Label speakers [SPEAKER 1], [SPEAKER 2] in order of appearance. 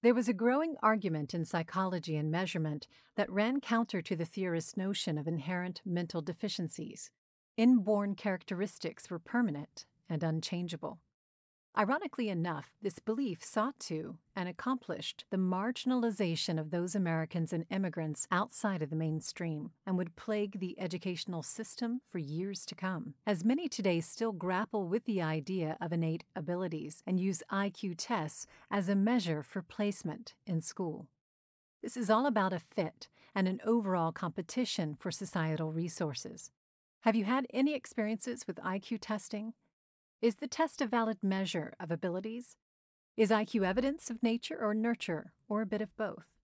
[SPEAKER 1] There was a growing argument in psychology and measurement that ran counter to the theorists' notion of inherent mental deficiencies. Inborn characteristics were permanent and unchangeable. Ironically enough, this belief sought to and accomplished the marginalization of those Americans and immigrants outside of the mainstream and would plague the educational system for years to come, as many today still grapple with the idea of innate abilities and use IQ tests as a measure for placement in school. This is all about a fit and an overall competition for societal resources. Have you had any experiences with IQ testing? Is the test a valid measure of abilities? Is IQ evidence of nature or nurture, or a bit of both?